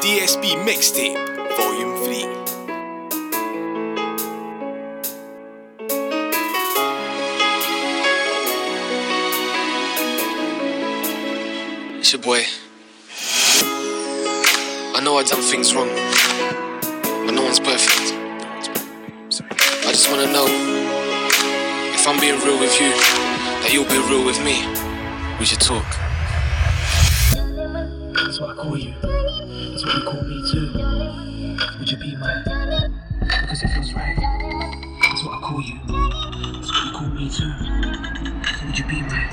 DSP Mixtape, Volume 3. It's your boy. I know I've done things wrong, but no one's perfect. I just wanna know if I'm being real with you, that you'll be real with me. We should talk. That's what I call you. That's what you call me too. Would you be mine? Because it feels right. That's what I call you. That's what you call me too. So would you be mine?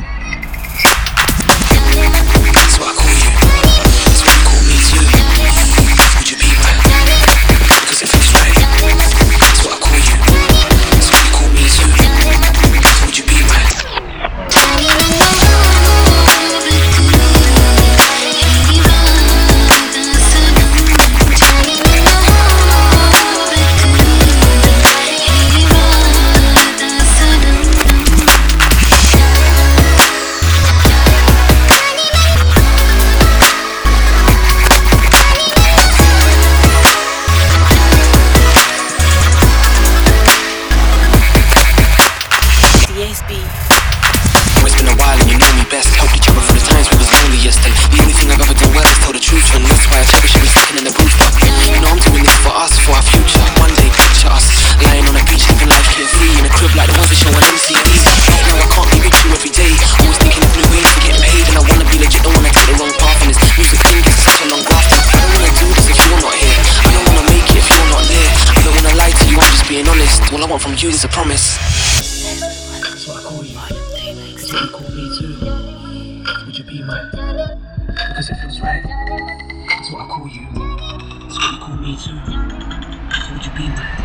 That's what I call you. That's what you call me too. Would you be mine? Because it feels right. That's what I call you. That's what you call me too. So would you be mine? Oh, it's been a while and you know me best. Helped each other through the times we was loneliest. And the only thing I've ever done well is tell the truth. And that's why I cherish every second in the booth. But you know I'm doing this for us, for our future. One day picture us lying on a beach, living life carefree in a crib like the ones we show on MTV. Right now I can't be with you every day. Always thinking of new ways to get paid. And I wanna be legit, don't wanna take the wrong path. And this music thing is such a long graft. I don't wanna do this if you're not here. I don't wanna make it if you're not there. I don't wanna lie to you, I'm just being honest. All I want from you is a promise. That's what I call you. That's what you call me too. Would you be mine? Because it feels right. That's what I call you. That's what you call me too. So would you be mine?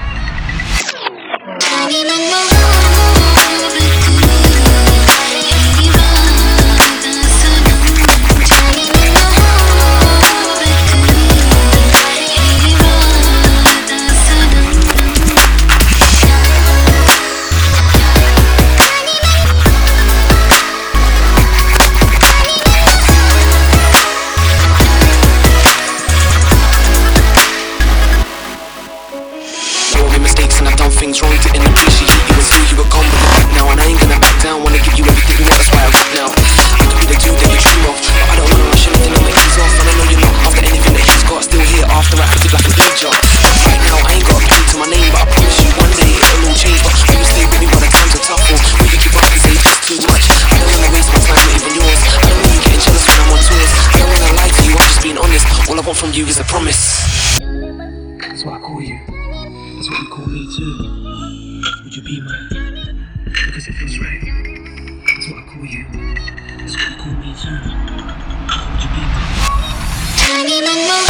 Things wrong, didn't appreciate you as who you were gone, but you're back now. And I ain't gonna back down, wanna give you everything you want, that's why I rap now. I could be the dude that you dream of, but I don't wanna rush anything, I'ma ease off. And I know you're not after anything that he's got. Still here after I acted like an e-job. Right now I ain't got a play to my name, but I promise you one day it'll all change. But will you stay with me while the times are tough, or will you give up cause it's just too much? I don't wanna waste my time, not even yours. I don't want you getting jealous when I'm on tours. I don't wanna lie to you, I'm just being honest. All I want from you is a promise. That's what I call you. That's what you call me too. Would you be mine? Because it feels right. That's what I call you. That's what you call me too. Would you be mine?